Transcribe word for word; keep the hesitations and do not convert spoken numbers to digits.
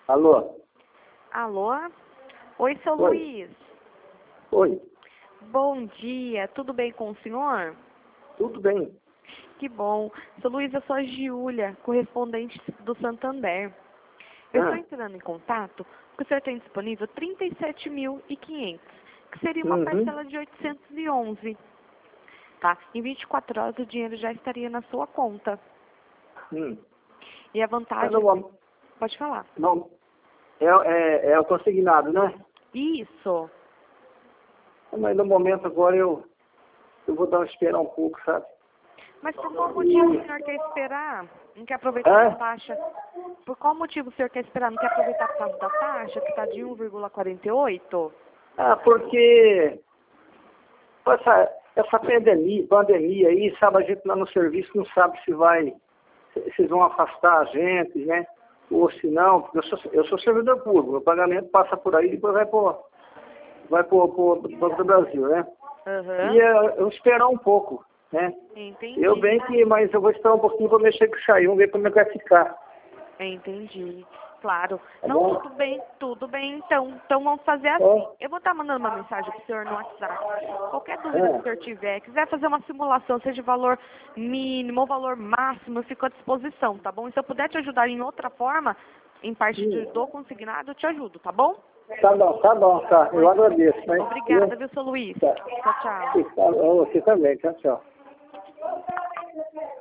Alô? Alô? Oi, seu Oi. Luiz. Oi, Bom dia, tudo bem com o senhor? tudo bem? Que bom. Seu Luiz, eu sou a Giulia, correspondente do Santander. Eu estou Ah, entrando em contato porque o senhor tem disponível trinta e sete mil e quinhentos, que seria uma uhum, parcela de oitocentos e onze, tá? Em vinte e quatro horas o dinheiro já estaria na sua conta. hum. E a É, no, vantagem... mom- Pode falar. no, é, é, é o consignado, né? Isso. Mas no momento agora eu, eu vou dar uma esperar um pouco, sabe? Mas por qual motivo o senhor quer esperar? Não quer aproveitar É? a taxa? Por qual motivo o senhor quer esperar? Não quer aproveitar por causa da taxa, que está de um vírgula quarenta e oito? Ah, porque essa, essa pandemia, pandemia aí, sabe, a gente lá no serviço não sabe se vai, se se vão afastar a gente, né? Ou se não, porque eu sou, eu sou servidor público, meu pagamento passa por aí e depois vai pro, vai pro, pro Banco do Brasil, né? E Aham, é, eu esperar um pouco, né? Eu entendi, bem que, mas eu vou esperar um pouquinho para mexer com isso aí, vamos ver como é que vai ficar, entendi. Claro. tá Não, bom? tudo bem, tudo bem, então. Então vamos fazer assim. Ó, Eu vou estar mandando uma mensagem pro senhor no WhatsApp. Qualquer dúvida que o é, senhor tiver, quiser fazer uma simulação, seja de valor mínimo ou valor máximo, eu fico à disposição, tá bom? E se eu puder te ajudar em outra forma, em parte de, hum, do consignado, eu te ajudo, tá bom? tá bom, tá bom, tá, eu Pois, agradeço, né? obrigada, Viu? viu, seu Luiz? Tá. Tchau, tchau. Você tá- Você também, tchau, tchau.